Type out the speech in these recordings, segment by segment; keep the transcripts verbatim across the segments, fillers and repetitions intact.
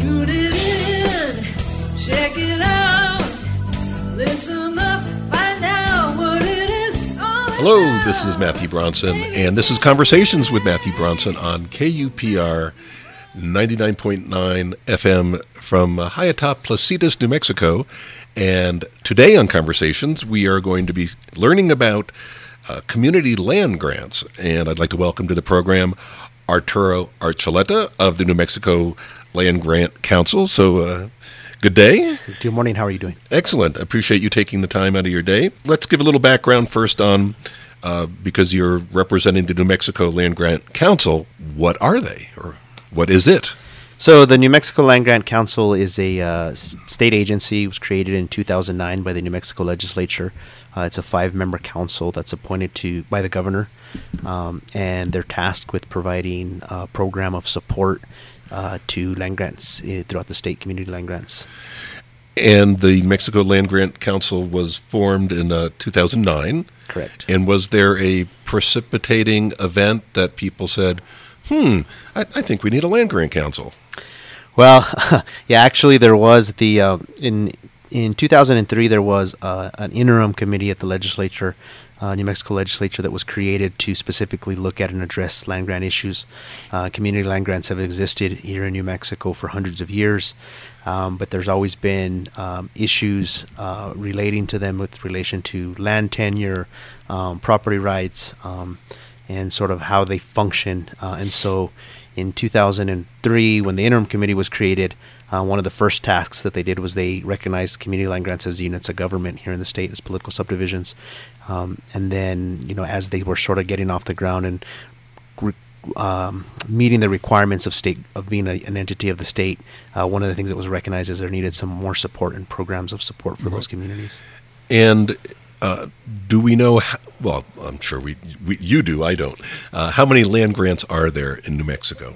Tune it in, check it out, listen up, find out what it is all Hello, about. this is Matthew Bronson, and this is Conversations with Matthew Bronson on K U P R ninety-nine point nine F M from uh, high atop Placitas, New Mexico. And today on Conversations, we are going to be learning about uh, community land grants. And I'd like to welcome to the program Arturo Archuleta of the New Mexico Land Grant Council. So, uh, good day. Good morning. How are you doing? Excellent. Appreciate you taking the time out of your day. Let's give a little background first on, uh, because you're representing the New Mexico Land Grant Council, what are they, or what is it? So the New Mexico Land Grant Council is a uh, s- state agency. It was created in two thousand nine by the New Mexico legislature. Uh, it's a five-member council that's appointed to by the governor, um, and they're tasked with providing a program of support uh, to land grants uh, throughout the state, community land grants. And the New Mexico Land Grant Council was formed in uh, two thousand nine. Correct. And was there a precipitating event that people said, hmm, I, I think we need a land grant council? Well, yeah, actually, there was the uh, in in two thousand three there was uh, an interim committee at the legislature, uh, New Mexico legislature, that was created to specifically look at and address land grant issues. Uh, community land grants have existed here in New Mexico for hundreds of years, um, but there's always been um, issues uh, relating to them with relation to land tenure, um, property rights, um, and sort of how they function, uh, and so. In two thousand three, when the interim committee was created, uh, one of the first tasks that they did was they recognized community land grants as units of government here in the state as political subdivisions. Um, and then, you know, as they were sort of getting off the ground and re- um, meeting the requirements of state of being a, an entity of the state, uh, one of the things that was recognized is there needed some more support and programs of support for Mm-hmm. those communities. And uh, do we know, how, well, I'm sure we, we you do, I don't, uh, how many land grants are there in New Mexico?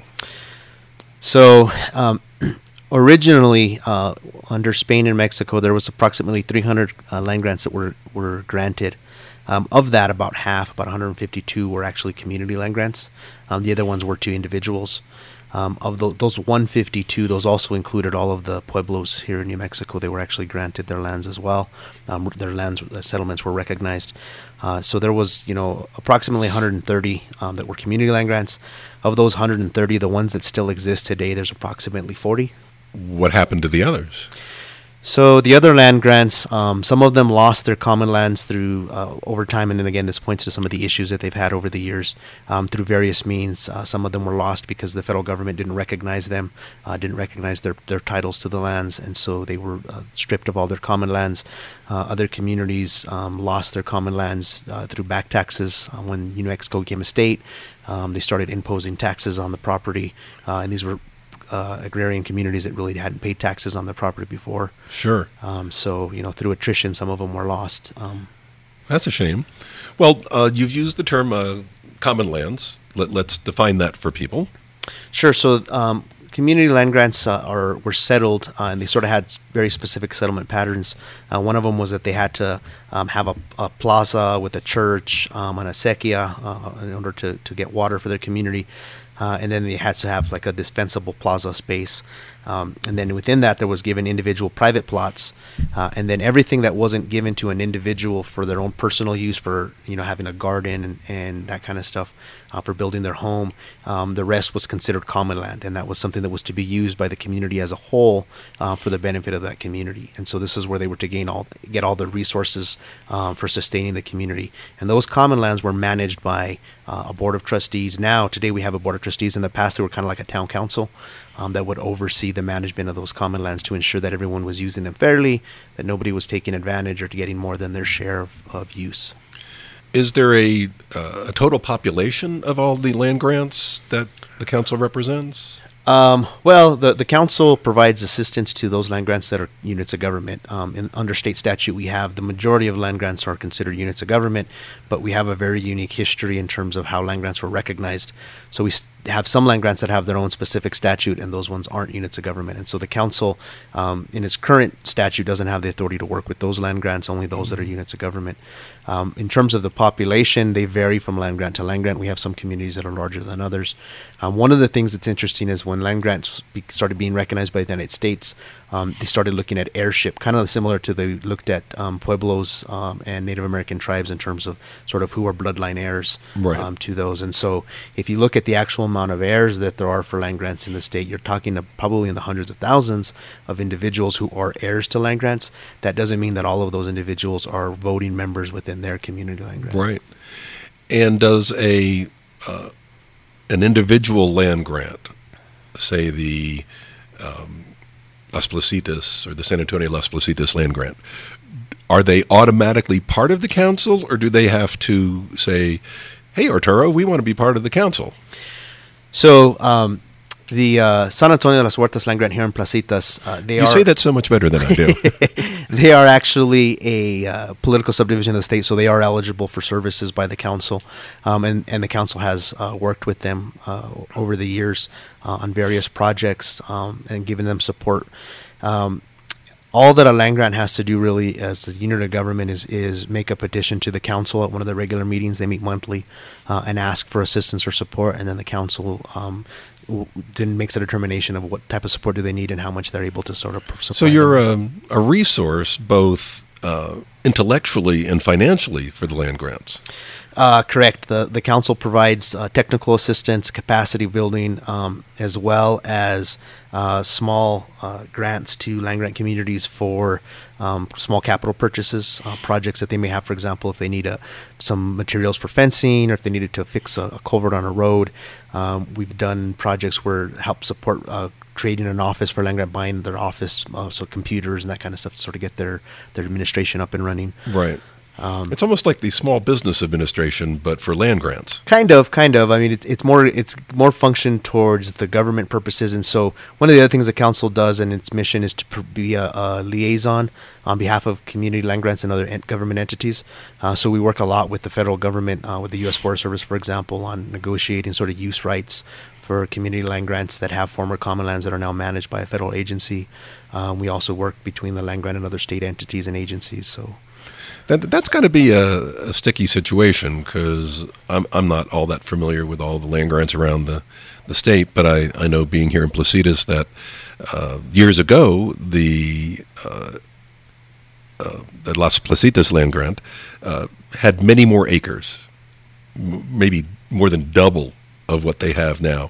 So um, originally, uh, under Spain and Mexico, there was approximately three hundred uh, land grants that were, were granted. Um, of that, about half, about one hundred fifty-two, were actually community land grants. Um, the other ones were to individuals. Um, of tho- those one hundred fifty-two, those also included all of the pueblos here in New Mexico. They were actually granted their lands as well. Um, their lands, uh, settlements were recognized. Uh, so there was, you know, approximately one hundred thirty um, that were community land grants. Of those one hundred thirty, the ones that still exist today, there's approximately forty. What happened to the others? So the other land grants, um, some of them lost their common lands through uh, over time, and then again, this points to some of the issues that they've had over the years um, through various means. Uh, some of them were lost because the federal government didn't recognize them, uh, didn't recognize their, their titles to the lands, and so they were uh, stripped of all their common lands. Uh, other communities um, lost their common lands uh, through back taxes. Uh, when New Mexico became a state, um, they started imposing taxes on the property, uh, and these were Uh, agrarian communities that really hadn't paid taxes on their property before. Sure. Um, so, you know, through attrition, some of them were lost. Um, That's a shame. Well, uh, you've used the term uh, common lands. Let, let's define that for people. sure. So, um, community land grants uh, are were settled, uh, and they sort of had very specific settlement patterns. Uh, one of them was that they had to um, have a, a plaza with a church um, and a sequia uh, in order to, to get water for their community. Uh, and then they had to have like a dispensable plaza space. Um, and then within that, there was given individual private plots. Uh, and then everything that wasn't given to an individual for their own personal use, for, you know, having a garden and, and that kind of stuff, uh, for building their home, um, the rest was considered common land. And that was something that was to be used by the community as a whole uh, for the benefit of that community. And so this is where they were to gain all, get all the resources um, for sustaining the community. And those common lands were managed by uh, a board of trustees. Now, today we have a board of trustees. In the past, they were kind of like a town council um, that would oversee the management of those common lands to ensure that everyone was using them fairly, that nobody was taking advantage or getting more than their share of, of use. Is there a, uh, a total population of all the land grants that the council represents? Um, well, the, the council provides assistance to those land grants that are units of government. Um, in, under state statute, we have the majority of land grants are considered units of government, but we have a very unique history in terms of how land grants were recognized. So we, have some land grants that have their own specific statute, and those ones aren't units of government. And so the council, um, in its current statute, doesn't have the authority to work with those land grants, only those that are units of government. Um, in terms of the population, they vary from land grant to land grant. We have some communities that are larger than others. Um, one of the things that's interesting is when land grants be, started being recognized by the United States, um, they started looking at heirship, kind of similar to they looked at um, Pueblos um, and Native American tribes in terms of sort of who are bloodline heirs Right. um, to those. And so if you look at the actual amount of heirs that there are for land grants in the state, you're talking of probably in the hundreds of thousands of individuals who are heirs to land grants. That doesn't mean that all of those individuals are voting members within their community land grant. Right. And does a uh, an individual land grant, say the um, Las Placitas or the San Antonio Las Placitas land grant, are they automatically part of the council, or do they have to say, hey, Arturo, we want to be part of the council? So um, the uh, San Antonio de las Huertas land grant here in Placitas, uh, they You are say that so much better than I do. they are actually a uh, political subdivision of the state, so they are eligible for services by the council, um, and and the council has uh, worked with them uh, over the years uh, on various projects um, and given them support. Um, all that a land grant has to do really as the unit of government is is make a petition to the council at one of the regular meetings. They meet monthly uh, and ask for assistance or support, and then the council um, w- then makes a determination of what type of support do they need and how much they're able to sort of supply. So you're them. a, a resource both uh, intellectually and financially for the land grants. Uh, correct. The the council provides uh, technical assistance, capacity building, um, as well as uh, small uh, grants to land grant communities for um, small capital purchases, uh, projects that they may have. For example, if they need a, some materials for fencing, or if they needed to fix a, a culvert on a road. Um, we've done projects where help support uh, creating an office for land grant, buying their office, uh, so computers and that kind of stuff to sort of get their, their administration up and running. Right. Um, It's almost like the Small Business Administration, but for land grants. Kind of, kind of. I mean, it's it's more it's more function towards the government purposes, and so one of the other things the council does, and its mission is to pr- be a, a liaison on behalf of community land grants and other ent- government entities. Uh, so we work a lot with the federal government, uh, with the U S Forest Service, for example, on negotiating sort of use rights for community land grants that have former common lands that are now managed by a federal agency. Um, we also work between the land grant and other state entities and agencies. So. That, that's got to be a, a sticky situation, because I'm, I'm not all that familiar with all the land grants around the, the state, but I, I know, being here in Placitas, that uh, years ago, the, uh, uh, the Las Placitas land grant uh, had many more acres, m- maybe more than double of what they have now.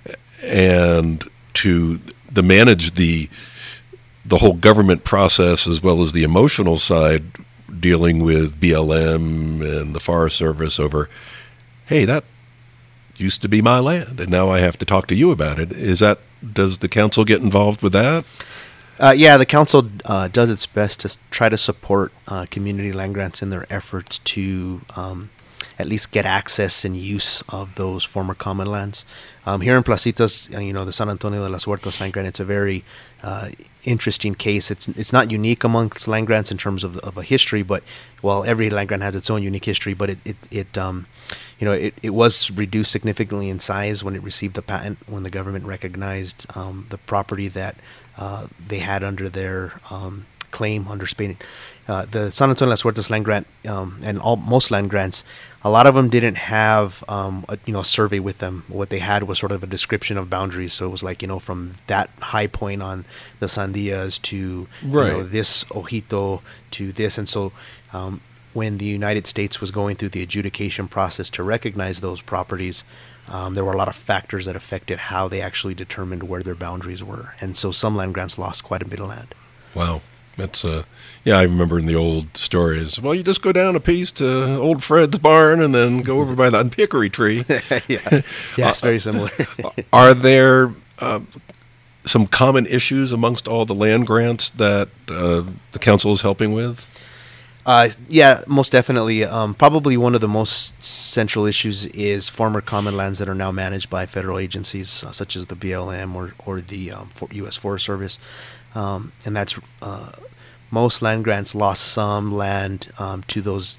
And to the manage the the whole government process, as well as the emotional side, dealing with B L M and the Forest Service over, hey, that used to be my land, and now I have to talk to you about it. Is that, does the council get involved with that? Uh, yeah, the council uh, does its best to s- try to support uh, community land grants in their efforts to um, at least get access and use of those former common lands. Um, here in Placitas, uh, you know, the San Antonio de las Huertas land grant, it's a very uh, interesting case. It's it's not unique amongst land grants in terms of, of a history, but well, every land grant has its own unique history. But it it, it um, you know, it, it was reduced significantly in size when it received the patent, when the government recognized um, the property that uh, they had under their um, claim under Spain. Uh, the San Antonio de las Huertas land grant um, and all most land grants, a lot of them didn't have um, a, you know, a survey with them. What they had was sort of a description of boundaries. So it was like, you know, from that high point on the Sandias to you know, Right. this Ojito to this. And so um, when the United States was going through the adjudication process to recognize those properties, um, there were a lot of factors that affected how they actually determined where their boundaries were. And so some land grants lost quite a bit of land. Wow. That's, uh, yeah, I remember in the old stories, well, you just go down a piece to old Fred's barn and then go over by that hickory tree. yeah, yeah, it's very similar. Are there uh, some common issues amongst all the land grants that uh, the council is helping with? Uh, yeah, most definitely. Um, probably one of the most central issues is former common lands that are now managed by federal agencies, uh, such as the B L M or, or the um, for U S Forest Service. Um, and that's uh, most land grants lost some land um, to those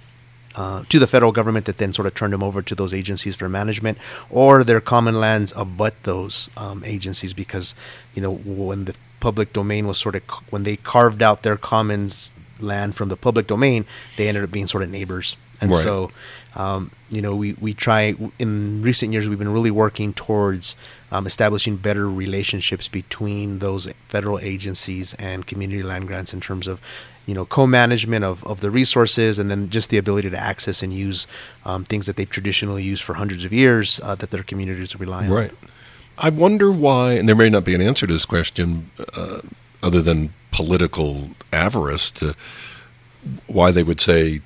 uh, to the federal government that then sort of turned them over to those agencies for management, or their common lands abut those um, agencies because, you know, when the public domain was sort of, when they carved out their commons land from the public domain, they ended up being sort of neighbors. And Right. so, um, you know, we, we try, in recent years, we've been really working towards um, establishing better relationships between those federal agencies and community land grants in terms of, you know, co-management of, of the resources, and then just the ability to access and use um, things that they've traditionally used for hundreds of years uh, that their communities rely on. Right. I wonder why, and there may not be an answer to this question uh, other than political avarice, to why they would say,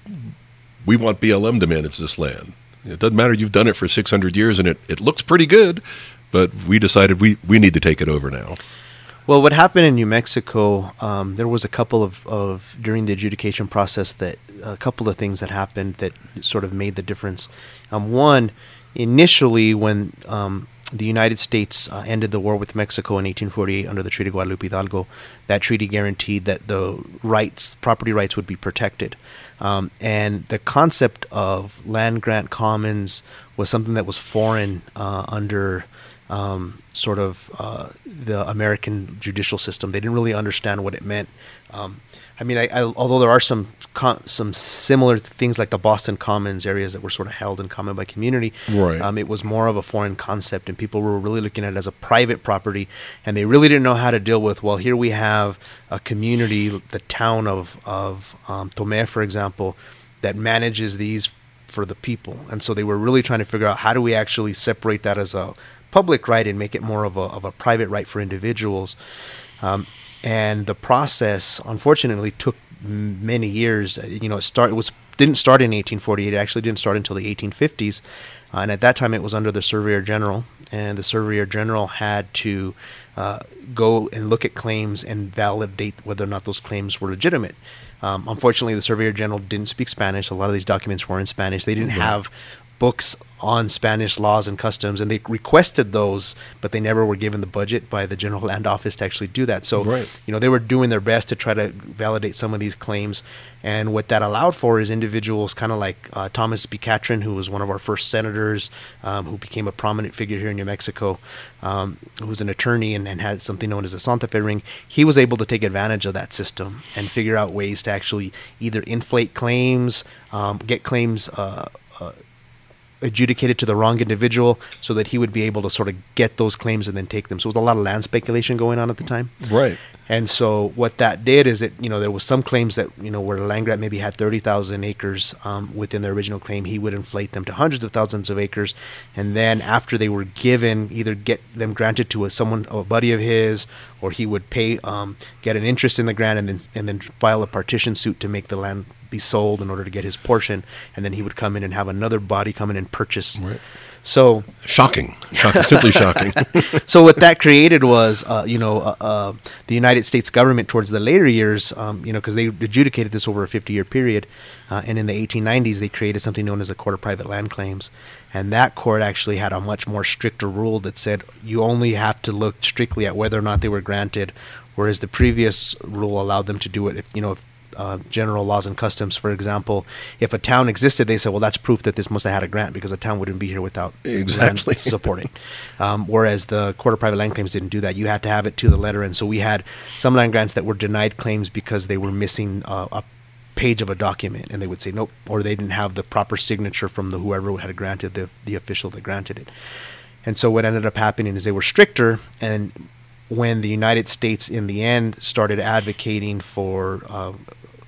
we want B L M to manage this land. It doesn't matter, you've done it for six hundred years and it, it looks pretty good, but we decided we, we need to take it over now. Well, what happened in New Mexico, um, there was a couple of, of, during the adjudication process, that a couple of things that happened that sort of made the difference. Um, one, initially when um, the United States uh, ended the war with Mexico in eighteen forty-eight under the Treaty of Guadalupe Hidalgo, that treaty guaranteed that the rights, property rights would be protected. Um, and the concept of land grant commons was something that was foreign uh, under um, sort of uh, the American judicial system. They didn't really understand what it meant. Um, I mean, I, I, although there are some com- some similar things like the Boston Commons areas that were sort of held in common by community, Right. um, it was more of a foreign concept, and people were really looking at it as a private property, and they really didn't know how to deal with, well, here we have a community, the town of, of um, Tomé, for example, that manages these for the people. And so they were really trying to figure out, how do we actually separate that as a public right and make it more of a, of a private right for individuals? Um, And the process, unfortunately, took m- many years. Uh, You know, it start it was didn't start in eighteen forty-eight. It actually didn't start until the eighteen fifties, uh, and at that time it was under the Surveyor General. And the Surveyor General had to uh, go and look at claims and validate whether or not those claims were legitimate. Um, unfortunately, the Surveyor General didn't speak Spanish. A lot of these documents were in Spanish. They didn't have books on Spanish laws and customs, and they requested those, but they never were given the budget by the General Land Office to actually do that. So, Right. you know, they were doing their best to try to validate some of these claims. And what that allowed for is individuals kind of like uh, Thomas B. Catron, who was one of our first senators, um, who became a prominent figure here in New Mexico, um, who was an attorney and, and had something known as a Santa Fe ring. He was able to take advantage of that system and figure out ways to actually either inflate claims, um, get claims uh, uh, adjudicated to the wrong individual, so that he would be able to sort of get those claims and then take them. So it was a lot of land speculation going on at the time. Right. And so what that did is that, you know, there was some claims that, you know, where the land grant maybe had thirty thousand acres um, within the original claim, he would inflate them to hundreds of thousands of acres. And then after they were given, either get them granted to a someone, a buddy of his, or he would pay, um, get an interest in the grant and then, and then file a partition suit to make the land be sold in order to get his portion. And then he would come in and have another body come in and purchase. Right. So Shocking. Shocking. Simply shocking. so what that created was, uh, you know, uh, uh, the United States government towards the later years, um, you know, because they adjudicated this over a fifty-year period, uh, and in the eighteen nineties they created something known as the Court of Private Land Claims, and that court actually had a much more stricter rule that said you only have to look strictly at whether or not they were granted, whereas the previous rule allowed them to do it if, you know, if Uh, general laws and customs, for example, if a town existed, they said, well, that's proof that this must have had a grant, because a town wouldn't be here without Exactly. land supporting. Um, whereas the Court of Private Land Claims didn't do that. You had to have it to the letter. And so we had some land grants that were denied claims because they were missing uh, a page of a document, and they would say nope, or they didn't have the proper signature from the whoever had granted the the official that granted it. And so what ended up happening is they were stricter, and when the United States in the end started advocating for um,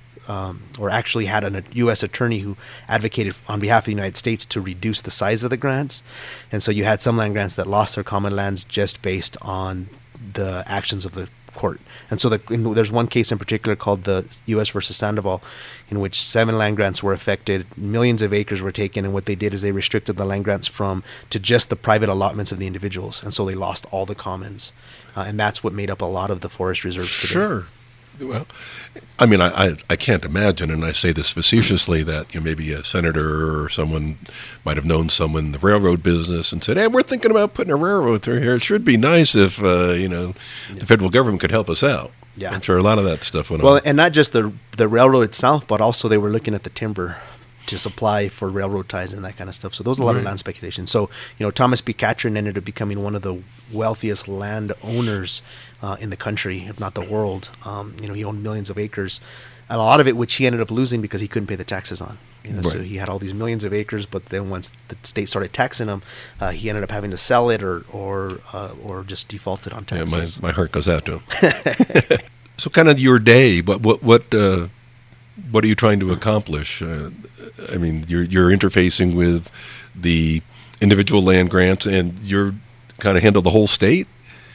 Um, or actually had a U S attorney who advocated on behalf of the United States to reduce the size of the grants. And so you had some land grants that lost their common lands just based on the actions of the court. And so the, in, there's one case in particular called the U S versus Sandoval, in which seven land grants were affected, millions of acres were taken, and what they did is they restricted the land grants from to just the private allotments of the individuals. And so they lost all the commons. Uh, and that's what made up a lot of the forest reserves today. Sure. Well, I mean, I, I, I can't imagine, and I say this facetiously, that you know, maybe a senator or someone might have known someone in the railroad business and said, hey, we're thinking about putting a railroad through here. It should be nice if, uh, you know, the federal government could help us out. Yeah. I'm sure a lot of that stuff went Well, on. and not just the the railroad itself, but also they were looking at the timber to supply for railroad ties and that kind of stuff. So there was a lot Right. of land speculation. So, you know, Thomas B. Catron ended up becoming one of the wealthiest landowners uh, in the country, if not the world. Um, you know, he owned millions of acres, and a lot of it which he ended up losing because he couldn't pay the taxes on. You know, So Right. he had all these millions of acres, but then once the state started taxing him, uh, he ended up having to sell it or or uh, or just defaulted on Yeah, taxes. my, my heart goes out to him. So, kind of your day. What what what uh, what are you trying to accomplish? Uh, I mean, you're you're interfacing with the individual land grants, and you're kind of handle the whole state.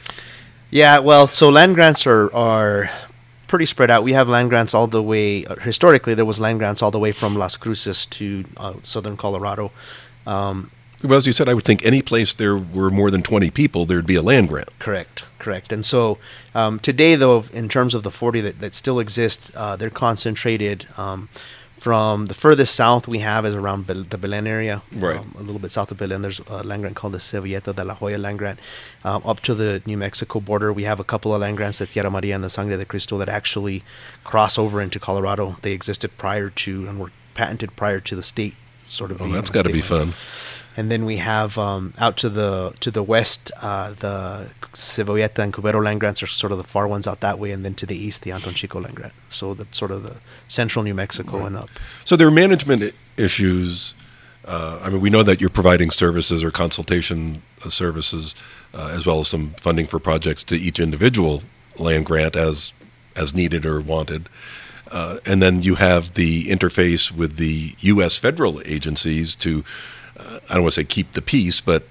Yeah, well, so land grants are are pretty spread out. We have land grants all the way. Uh, historically, there was land grants all the way from Las Cruces to uh, southern Colorado. Um, Well, as you said, I would think any place there were more than twenty people, there'd be a land grant. Correct, correct. And so um, today, though, in terms of the forty that, that still exist, uh, they're concentrated um, from the furthest south we have is around Bel- the Belen area. Right. Um, a little bit south of Belen, there's a land grant called the Cebolleta de la Joya land grant. Um, up to the New Mexico border, we have a couple of land grants at Tierra Maria and the Sangre de Cristo that actually cross over into Colorado. They existed prior to and were patented prior to the state sort of Oh, being that's on got to state be lines. fun. And then we have um, out to the to the west, uh, the Cebolleta and Cubero land grants are sort of the far ones out that way, and then to the east, the Anton Chico land grant. So that's sort of the central New Mexico Right. and up. So there are management i- issues. Uh, I mean, we know that you're providing services or consultation uh, services, uh, as well as some funding for projects to each individual land grant as as needed or wanted. Uh, and then you have the interface with the U S federal agencies to, uh, I don't want to say keep the peace, but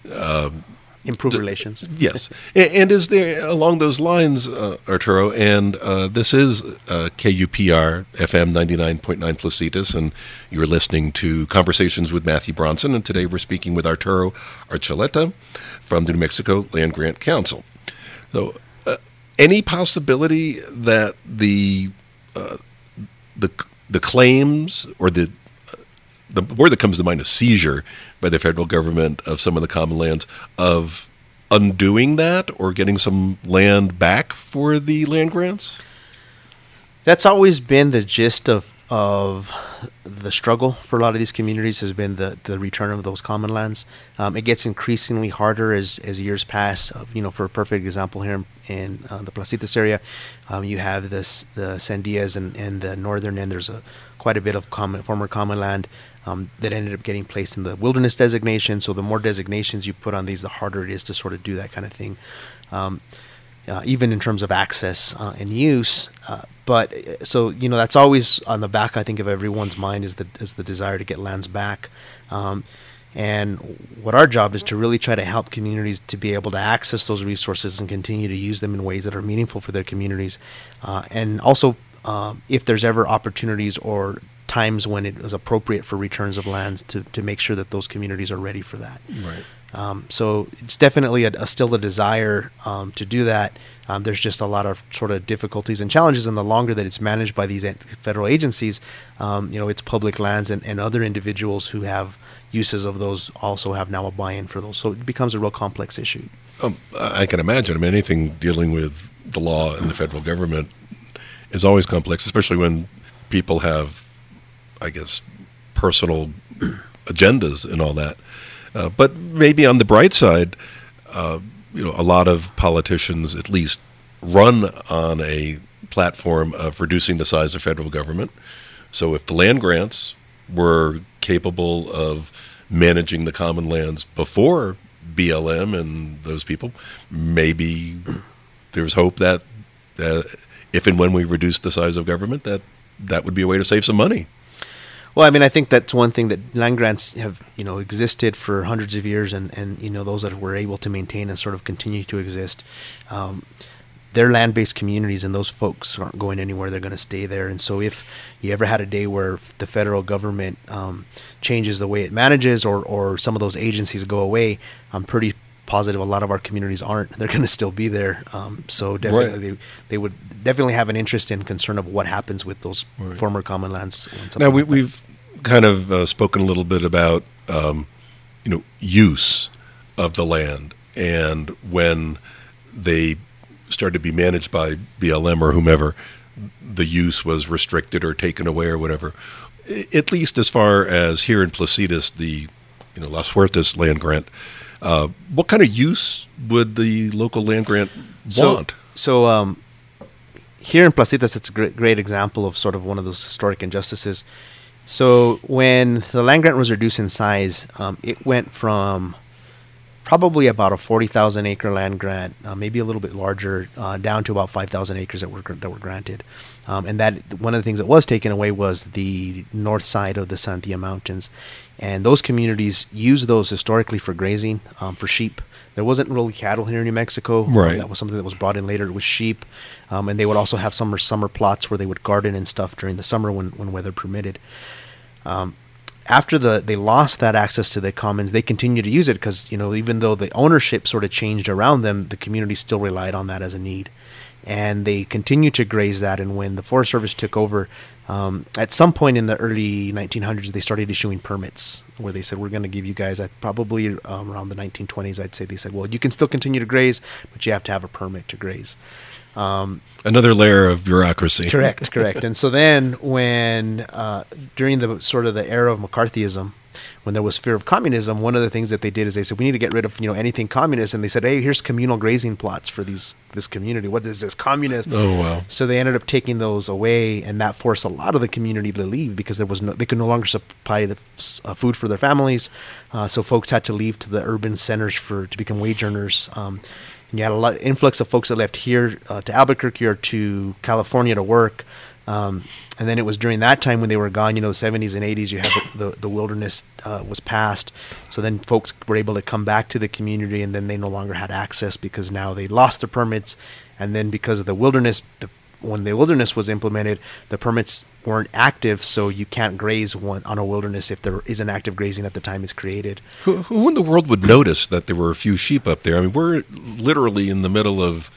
Improve D- relations. yes. And, and is there, along those lines, uh, Arturo, and uh, this is uh, K U P R F M ninety-nine point nine Placitas, and you're listening to Conversations with Matthew Bronson, and today we're speaking with Arturo Archuleta from the New Mexico Land Grant Council. So, uh, any possibility that the uh, the the claims or the the word that comes to mind is seizure by the federal government of some of the common lands, of undoing that or getting some land back for the land grants? That's always been the gist of of the struggle for a lot of these communities has been the, the return of those common lands. Um, it gets increasingly harder as, as years pass. Uh, you know, for a perfect example here in, in uh, the Placitas area, um, you have this the Sandias and, and the northern end. There's a quite a bit of common, former common land um, that ended up getting placed in the wilderness designation. So the more designations you put on these, the harder it is to sort of do that kind of thing. Um, Uh, even in terms of access uh, and use. Uh, but uh, so you know that's always on the back, I think, of everyone's mind is the is the desire to get lands back. Um, and what our job is to really try to help communities to be able to access those resources and continue to use them in ways that are meaningful for their communities. Uh, and also, um, if there's ever opportunities or times when it is appropriate for returns of lands, to, to make sure that those communities are ready for that. Right. Um, so it's definitely a, a still a desire um, to do that. Um, there's just a lot of sort of difficulties and challenges, and the longer that it's managed by these ent- federal agencies, um, you know, it's public lands, and, and other individuals who have uses of those also have now a buy-in for those. So it becomes a real complex issue. Um, I can imagine. I mean, anything dealing with the law and the federal government is always complex, especially when people have, I guess, personal agendas and all that. Uh, but maybe on the bright side, uh, you know, a lot of politicians at least run on a platform of reducing the size of federal government. So if the land grants were capable of managing the common lands before B L M and those people, maybe there's hope that uh, if and when we reduce the size of government, that that would be a way to save some money. Well, I mean, I think that's one thing that land grants have, you know, existed for hundreds of years, and, and you know, those that were able to maintain and sort of continue to exist, um, they're land-based communities, and those folks aren't going anywhere. They're going to stay there. And so if you ever had a day where the federal government um, changes the way it manages, or, or some of those agencies go away, I'm pretty positive a lot of our communities aren't. They're going to still be there. Um, so definitely Right. they, they would definitely have an interest and concern of what happens with those Right. former common lands. when something Now we, like that. we've kind of uh, spoken a little bit about um, you know use of the land, and when they started to be managed by B L M or whomever, the use was restricted or taken away or whatever. I- At least as far as here in Placitas, the you know Las Huertas land grant, uh, what kind of use would the local land grant So, want? so um, here in Placitas, it's a great, great example of sort of one of those historic injustices. So when the land grant was reduced in size, um, it went from probably about a forty thousand acre land grant, uh, maybe a little bit larger, uh, down to about five thousand acres that were gr- that were granted. Um, and that one of the things that was taken away was the north side of the Santia Mountains, and those communities used those historically for grazing, um, for sheep. There wasn't really cattle here in New Mexico. Um, Right. that was something that was brought in later. It was sheep, um, and they would also have summer summer plots where they would garden and stuff during the summer when when weather permitted. Um, after the they lost that access to the commons, they continued to use it because, you know, even though the ownership sort of changed around them, the community still relied on that as a need, and they continued to graze that. And when the Forest Service took over, um, at some point in the early nineteen hundreds, they started issuing permits where they said, we're going to give you guys, uh, probably um, around the nineteen twenties, I'd say, they said, well, you can still continue to graze, but you have to have a permit to graze. Um, Another layer of bureaucracy. Correct, correct. And so then, when uh, during the sort of the era of McCarthyism, when there was fear of communism, one of the things that they did is they said we need to get rid of you know anything communist, and they said, hey, here's communal grazing plots for these this community. What is this communist? Oh wow. So they ended up taking those away, and that forced a lot of the community to leave because there was no they could no longer supply the uh, food for their families. Uh, so folks had to leave to the urban centers for to become wage earners. Um, And you had a lot influx of folks that left here uh, to Albuquerque or to California to work. Um, and then it was during that time when they were gone, you know, the seventies and eighties, you had the, the, the wilderness uh, was passed. So then folks were able to come back to the community, and then they no longer had access because now they lost their permits. And then because of the wilderness, the, when the wilderness was implemented, the permits weren't active, so you can't graze one on a wilderness if there isn't active grazing at the time it's created. Who, who in the world would notice that there were a few sheep up there? I mean, we're literally in the middle of,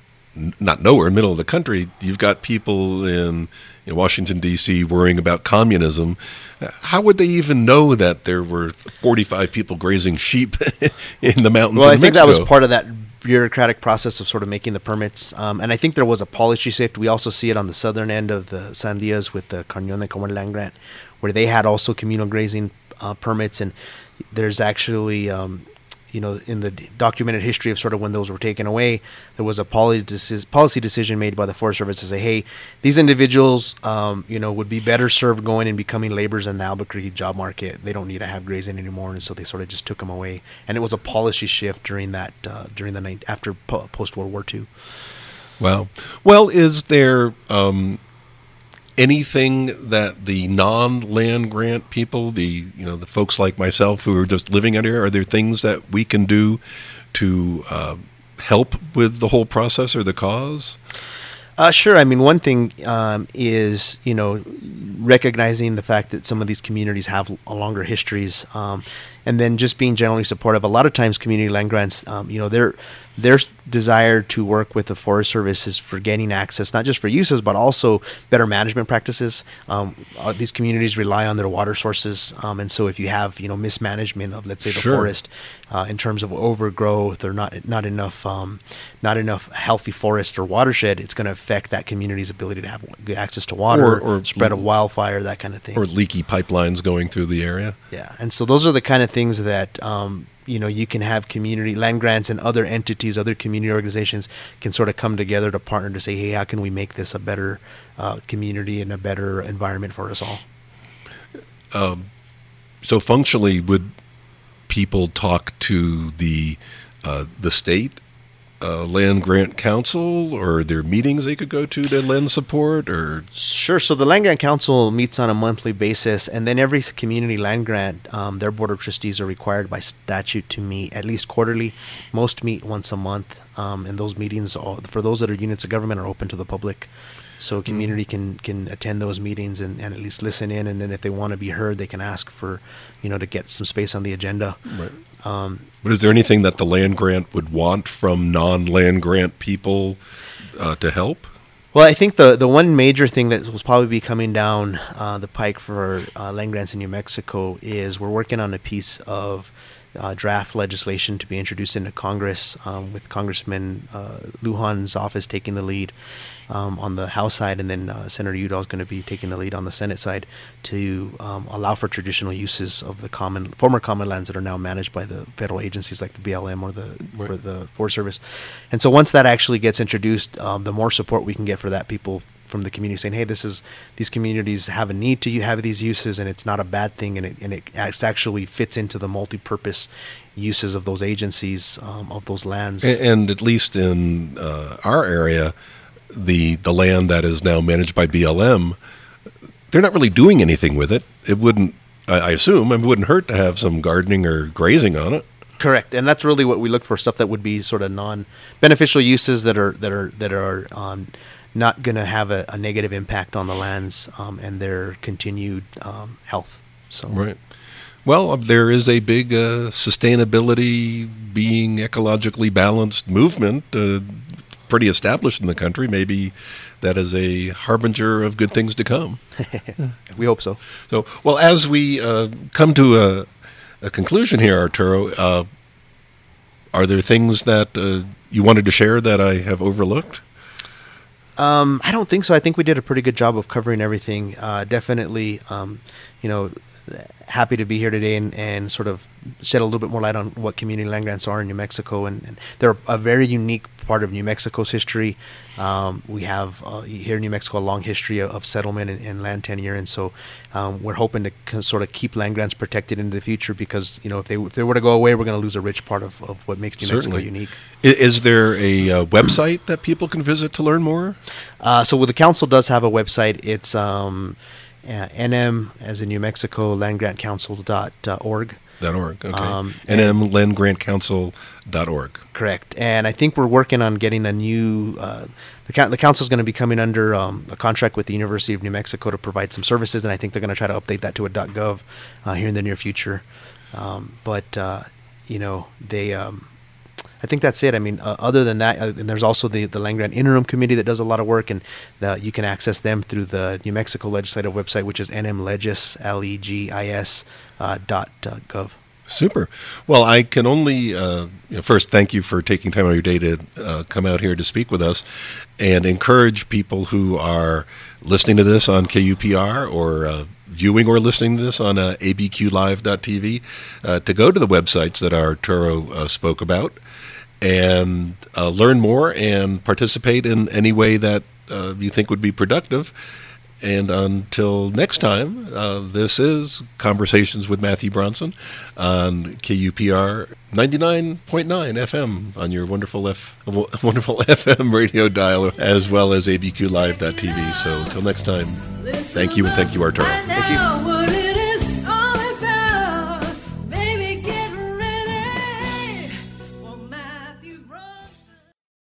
n- not nowhere, in the middle of the country. You've got people in, in Washington, D C worrying about communism. How would they even know that there were forty-five people grazing sheep in the mountains Well, of I think that was Mexico? part of that bureaucratic process of sort of making the permits. Um, and I think there was a policy shift. We also see it on the southern end of the Sandias with the Carnion de Comer land grant, where they had also communal grazing uh, permits. And there's actually, um, you know, in the documented history of sort of when those were taken away, there was a policy, deci- policy decision made by the Forest Service to say, hey, these individuals, um, you know, would be better served going and becoming laborers in the Albuquerque job market. They don't need to have grazing anymore, and so they sort of just took them away. And it was a policy shift during that, uh, during the night after po- post World War Two. Wow. Well, is there um, anything that the non-land grant people, the you know the folks like myself who are just living out here, are there things that we can do to uh, help with the whole process or the cause? Uh, sure. I mean, one thing um, is, you know, recognizing the fact that some of these communities have l- longer histories, um, and then just being generally supportive. A lot of times, community land grants, um, you know, their their desire to work with the Forest Service is for gaining access, not just for uses, but also better management practices. Um, uh, these communities rely on their water sources, um, and so if you have, you know, mismanagement of, let's say, the Sure. forest uh, in terms of overgrowth or not not enough um, not enough healthy forest or watershed, it's going to affect that community's ability to have good access to water, Or- or- spread of wildfire, that kind of thing. Or leaky pipelines going through the area? Yeah, and so those are the kind of things that um, you know you can have community land grants and other entities, other community organizations can sort of come together to partner to say, hey, how can we make this a better uh, community and a better environment for us all? So functionally, would people talk to the uh, the state uh, land grant council, or are there meetings they could go to to lend support? Or Sure. So the Land Grant Council meets on a monthly basis, and then every s- community land grant, um, their board of trustees are required by statute to meet at least quarterly. Most meet once a month, um, and those meetings, all, for those that are units of government, are open to the public. So a community can can attend those meetings and, and at least listen in, and then if they want to be heard, they can ask for, you know, to get some space on the agenda. Right. Um, But is there anything that the land grant would want from non-land grant people uh, to help? Well, I think the the one major thing that will probably be coming down uh, the pike for uh, land grants in New Mexico is we're working on a piece of uh, draft legislation to be introduced into Congress, um, with Congressman uh, Lujan's office taking the lead um, on the House side, and then uh, Senator Udall is going to be taking the lead on the Senate side to um, allow for traditional uses of the common former common lands that are now managed by the federal agencies like the B L M or the Right. or the Forest Service. And so once that actually gets introduced, um, the more support we can get for that, people from the community saying, hey, this is these communities have a need to have these uses, and it's not a bad thing, and it, and it actually fits into the multi-purpose uses of those agencies, um, of those lands. And, and at least in uh, our area, the the land that is now managed by B L M, they're not really doing anything with it. It wouldn't, I, I assume, it wouldn't hurt to have some gardening or grazing on it. Correct, and that's really what we look for: stuff that would be sort of non-beneficial uses that are that are that are um, not going to have a, a negative impact on the lands um, and their continued um, health. So, Right. Well, uh, there is a big uh, sustainability, being ecologically balanced movement, uh, pretty established in the country. Maybe that is a harbinger of good things to come. we hope so. So, well, as we uh, come to a, a conclusion here, Arturo, uh, are there things that uh, you wanted to share that I have overlooked? Um, I don't think so. I think we did a pretty good job of covering everything. Uh, definitely, um, you know, happy to be here today and, and sort of shed a little bit more light on what community land grants are in New Mexico. And, and they're a very unique part of New Mexico's history. Um, we have uh, here in New Mexico a long history of, of settlement and, and land tenure, and so um, we're hoping to k- sort of keep land grants protected into the future, because you know if they if they were to go away, we're going to lose a rich part of, of what makes New Certainly. Mexico unique. I- Is there a uh, website that people can visit to learn more? Uh, so well, the council does have a website. It's um, uh, N M as in New Mexico Land Grant Council dot org. Dot org. Okay. Um, N M land grant council dot org. Correct. And I think we're working on getting a new, uh, the, coun the council is going to be coming under um, a contract with the University of New Mexico to provide some services, and I think they're going to try to update that to a .gov uh, here in the near future. Um, but, uh, you know, they, um, I think that's it. I mean, uh, other than that, uh, and there's also the, the Land Grant Interim Committee that does a lot of work, and the, you can access them through the New Mexico legislative website, which is nmlegis, L E G I S, uh, dot uh, gov. Super. Well, I can only uh, you know, first thank you for taking time out of your day to uh, come out here to speak with us, and encourage people who are listening to this on K U P R or uh, viewing or listening to this on uh, A B Q live dot T V uh, to go to the websites that Arturo uh, spoke about and uh, learn more and participate in any way that uh, you think would be productive. And until next time, uh, this is Conversations with Matthew Bronson on K U P R ninety-nine point nine F M on your wonderful F wonderful F M radio dial, as well as A B Q live dot T V. So until next time, thank you, and thank you, Arturo. Thank you.